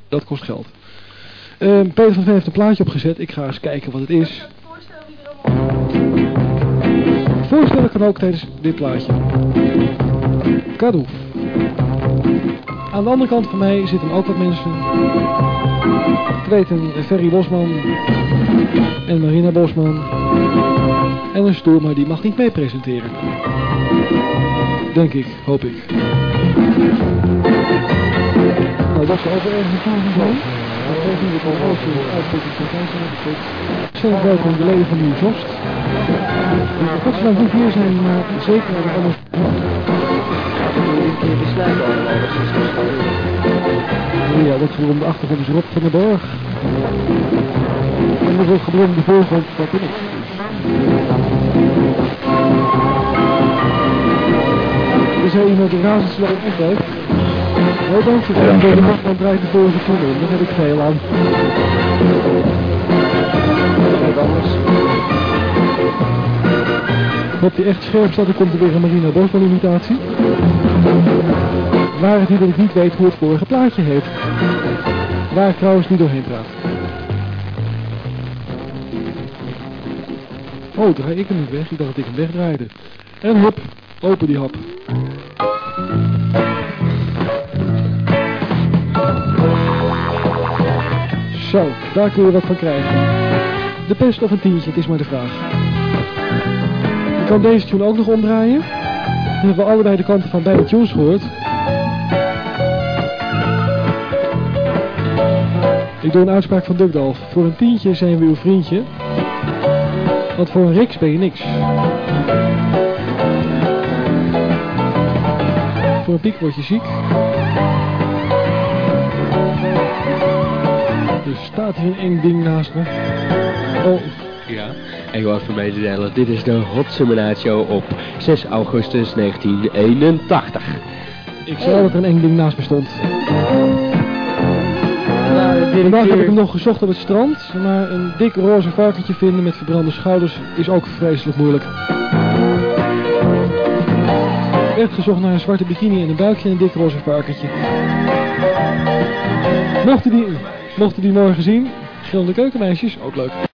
Dat kost geld. Peter van Veen heeft een plaatje opgezet. Ik ga eens kijken wat het is. Voorstellen kan ook tijdens dit plaatje. Cadeau. Aan de andere kant van mij zitten ook wat mensen. Ik weet een Ferry Bosman en Marina Bosman en een stoel, maar die mag niet mee presenteren. Denk ik, hoop ik. Nou, dat is over ergens een vraag van. Dat geeft niet op alles uitputting van Keizer. Zelf welkom de leden van Nieuw Zost. Godsdank niet hier zijn, maar zeker naar de andere. Ja, dat gebrom de achtergrond is Rob van der Borg. En dat wordt gebrom de voorgrond van ik. Er zei iemand die razendsnel echt heeft. Heel dankjewel. En door de macht van draait de vorige tunnel. Daar heb ik veel aan. Op die echt scherp staat, dan komt er weer een Marina Bosman imitatie. Waar het niet dat ik niet weet hoe het vorige plaatje heet. Waar ik trouwens niet doorheen praat. Oh, draai ik hem niet weg. Ik dacht dat ik hem wegdraaide. En hop, open die hap. Zo, daar kun je wat van krijgen. De pest of een tientje, het is maar de vraag. Je kan deze tune ook nog omdraaien. Dan hebben we allebei de kanten van beide tunes gehoord. Ik doe een uitspraak van Dugdalf. Voor een tientje zijn we uw vriendje. Want voor een riks ben je niks. Voor een piek word je ziek. Er staat hier een eng ding naast me. Oh. Ja, en gewoon voor mij te delen. Dit is de Hot Summer Night Show op 6 augustus 1981. Ik zei dat er een eng ding naast me stond. Vandaag heb ik hem nog gezocht op het strand, maar een dik roze varkentje vinden met verbrande schouders is ook vreselijk moeilijk. Echt gezocht naar een zwarte bikini en een buikje en een dik roze varkentje. Mochten die morgen zien, Gillende Keukenmeisjes, ook leuk.